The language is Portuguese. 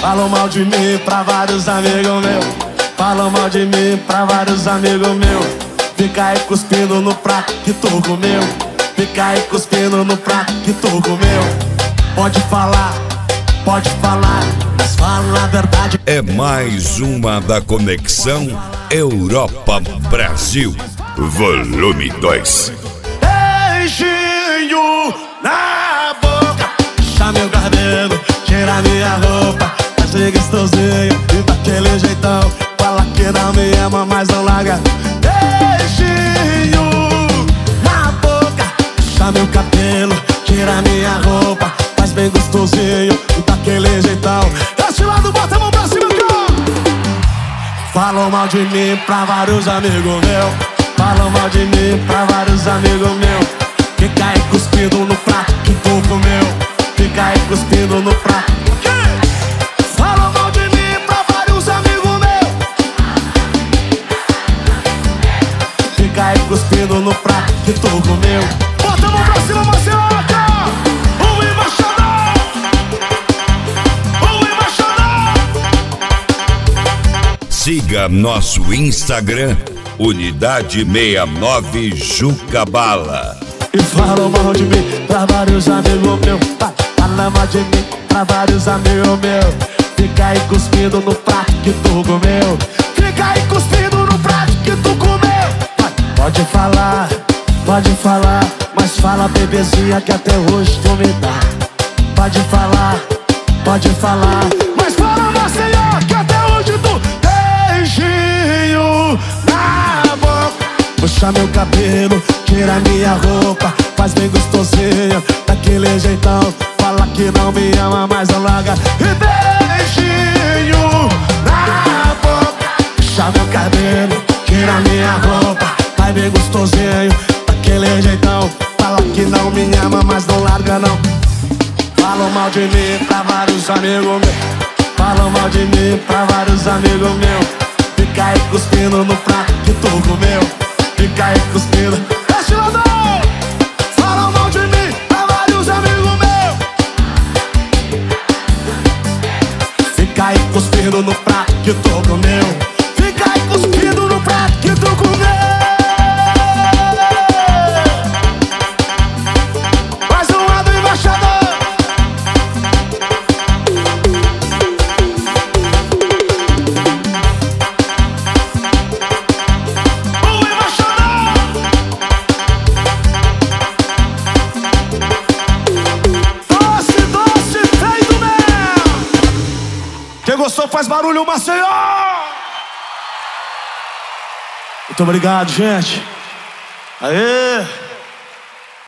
Falam mal de mim pra vários amigos meus. Falam mal de mim pra vários amigos meus. Fica aí cuspindo no prato que tu comeu. Fica aí cuspindo no prato que tu comeu. Pode falar, mas fala a verdade. É mais uma da Conexão Europa-Brasil, volume 2. Beijinho na boca, puxa meu cabelo, tira minha roupa, faz ser gostosinho e daquele jeitão. Fala que não me ama, mas não larga. Beijinho na boca, puxa meu cabelo, tira minha roupa, faz bem gostosinho e daquele jeitão. Esse lado, bota a mão pra cima, cara. Falam mal de mim pra vários amigos meus. Falam mal de mim pra vários amigos meus. Fica aí cuspindo no prato que tu comeu. Fica aí cuspindo no prato. Falam mal de mim pra vários amigos meus. Fica aí cuspindo no prato que tu comeu. Bota a mão pra cima, Marcelaca! O embaixador! O embaixador! Siga nosso Instagram, Unidade 69 Jucabala. E falam mal de mim pra vários amigos meus. Falam mal de mim pra vários amigos meus. Fica aí cuspindo no prato que tu comeu. Fica aí cuspindo no prato que tu comeu. Pode falar, mas fala, bebezinha, que até hoje tu me dá. Pode falar, mas fala, Maceió, que até hoje tu. Beijinho na boca, puxa meu cabelo, tira minha roupa, faz bem gostosinho, daquele jeitão. Fala que não me ama, mas não larga. E beijinho na boca, puxa meu cabelo, tira minha roupa, faz bem gostosinho, daquele jeitão. Fala que não me ama, mas não larga não. Falam mal de mim pra vários amigos meus. Falam mal de mim pra vários amigos meus. Fica aí cuspindo no prato que tu comeu. Fica aí cuspindo. Esse lado! Falam mal de mim pra vários amigos meus. Fica aí cuspindo no prato que tu comeu. Fica aí cuspindo no prato que tu comeu. Mais um lado, embaixador. Quem gostou faz barulho, Maceió! Muito obrigado, gente. Aê!